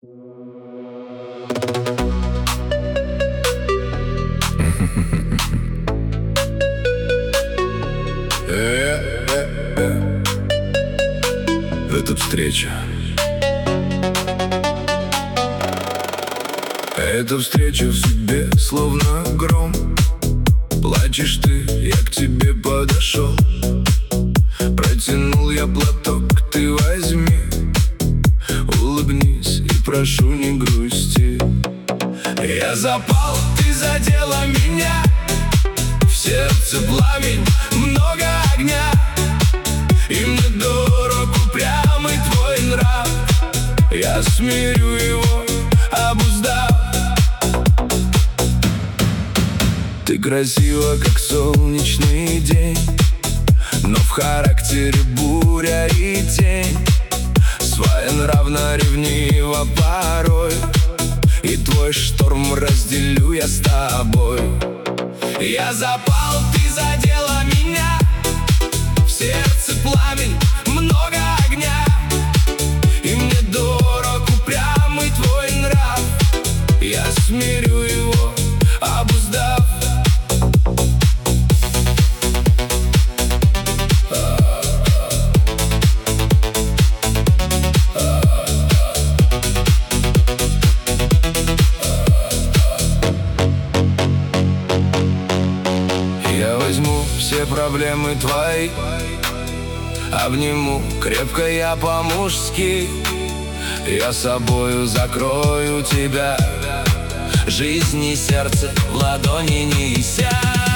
Эта встреча. Эта встреча в судьбе словно гром. Плачешь ты, я к тебе подошел. Протянул я платок, ты возьми. Улыбнись и прошу, не грусти. Я запал, ты задела меня. В сердце пламень, много огня. И мне дорог упрямый твой нрав. Я смирю его, обуздав. Ты красива, как солнечный день, но в характере буря и тень. Своенравно, ревниво порой, и твой шторм разделю я с тобой. Я запал, ты задела меня. В сердце пламень, много огня. И мне дорог упрямый твой нрав. Я смирю его, обуздав. Я возьму все проблемы твои, обниму крепко я по-мужски. Я собою закрою тебя. Жизнь и сердце в ладони неся.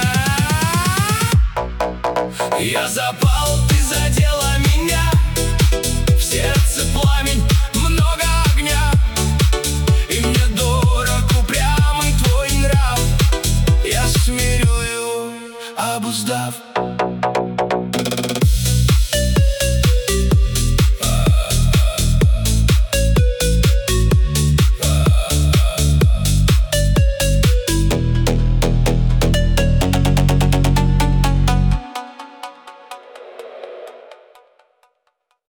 Я запал, ты задела меня. В сердце пламень, много огня. И мне дорог упрямый твой нрав. Я смирю его, обуздав.